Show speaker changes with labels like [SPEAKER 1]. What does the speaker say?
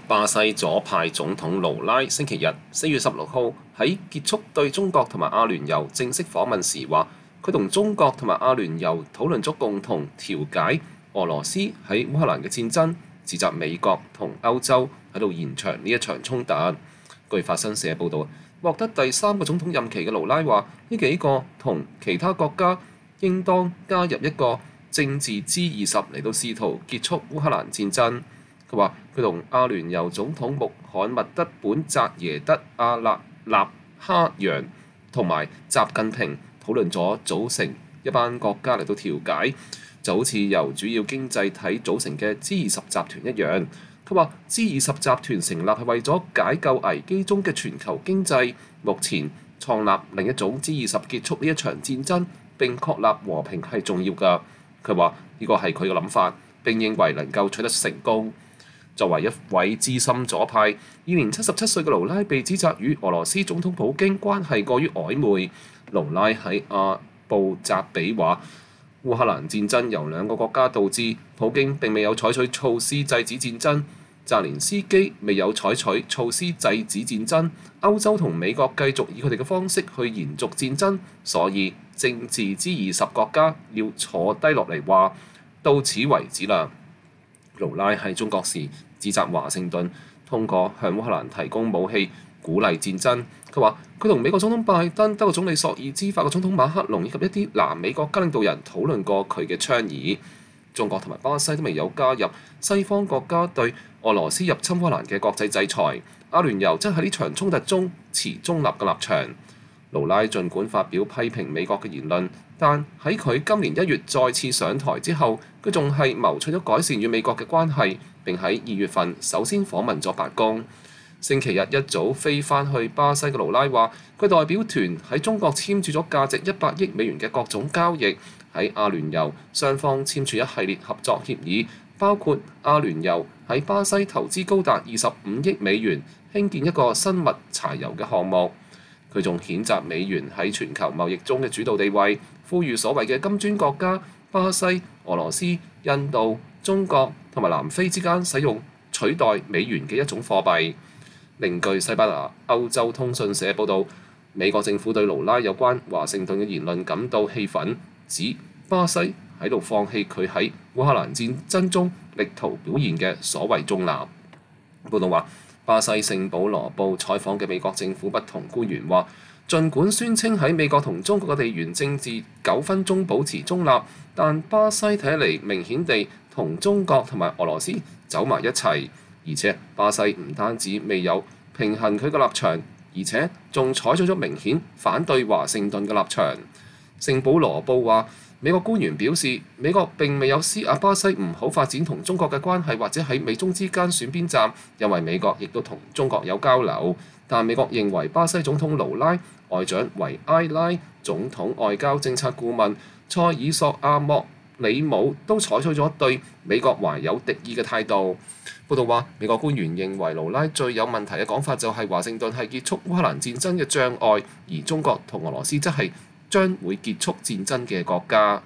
[SPEAKER 1] 巴西左派總統盧拉星期日4月16號喺結束對中國同埋阿聯酋正式訪問時話，佢同中國同埋阿聯酋討論咗共同調解俄羅斯喺烏克蘭嘅戰爭，指責美國同歐洲喺度延長呢一場衝突。據法新社報導，獲得第3個總統任期嘅盧拉話，呢幾個同其他國家應當加入一個政治 G20嚟到試圖結束烏克蘭戰爭。佢話：佢同阿聯酋總統穆罕默德本扎耶德阿勒納哈揚同埋習近平討論咗組成一班國家嚟到調解，就好似由主要經濟體組成嘅 G20 集團一樣。佢話 G20 集團成立係為咗解救危機中嘅全球經濟，目前創立另一種 G20 結束呢一場戰爭並確立和平係重要㗎。佢話呢個係佢嘅諗法，並認為能夠取得成功。作為一位資深左派，現年77歲嘅盧拉被指責與俄羅斯總統普京關係過於曖昧。盧拉喺阿布扎比話：烏克蘭戰爭由2個國家導致，普京並未有採取措施制止戰爭，澤連斯基未有採取措施制止戰爭，歐洲同美國繼續以佢哋嘅方式去延續戰爭，所以政治G20國家要坐低落嚟話到此為止啦。盧拉喺中國時指責華盛頓通過向烏克蘭提供武器鼓勵戰爭。佢話：佢同美國總統拜登、德國總理朔爾茲、法國總統馬克龍以及一啲南美國家領導人討論過佢嘅倡議。中國同埋巴西都未有加入西方國家對俄羅斯入侵烏克蘭嘅國際制裁。阿聯酋則喺呢場衝突中持中立嘅立場。盧拉盡管發表批評美國嘅言論，但喺佢今年1月再次上台之後，佢仲係謀取咗改善與美國嘅關係，並喺2月份首先訪問咗白宮。星期日一早飛返去巴西嘅盧拉話，佢代表團喺中國簽署咗價值100億美元嘅各種交易。喺阿聯酋，雙方簽署一系列合作協議，包括阿聯酋喺巴西投資高達25億美元興建一個生物柴油嘅項目。佢仲譴責美元喺全球貿易中嘅主導地位，呼籲所謂嘅金磚國家巴西、俄羅斯、印度、中國同埋南非之間使用取代美元嘅一種貨幣。另據西班牙歐洲通訊社報導，美國政府對盧拉有關華盛頓嘅言論感到氣憤，指巴西喺度放棄佢喺烏克蘭戰爭中力圖表現嘅所謂中立。報導話，巴西聖保羅報採訪嘅美國政府不同官員話，儘管宣稱喺美國同中國嘅地緣政治糾紛中保持中立，但巴西睇起嚟明顯地同中國同埋俄羅斯走埋一齊，而且巴西唔單止未有平衡佢嘅立場，而且仲採取咗明顯反對華盛頓嘅立場。聖保羅報話，美國官員表示，美國並未有施壓巴西唔好發展同中國嘅關係，或者喺美中之間選邊站，因為美國亦都同中國有交流。但美國認為巴西總統盧拉、外長維埃拉、總統外交政策顧問塞爾索亞莫里姆都採取咗對美國懷有敵意嘅態度。報道話，美國官員認為盧拉最有問題嘅講法就係華盛頓係結束烏克蘭戰爭嘅障礙，而中國同俄羅斯則係將會結束戰爭嘅國家。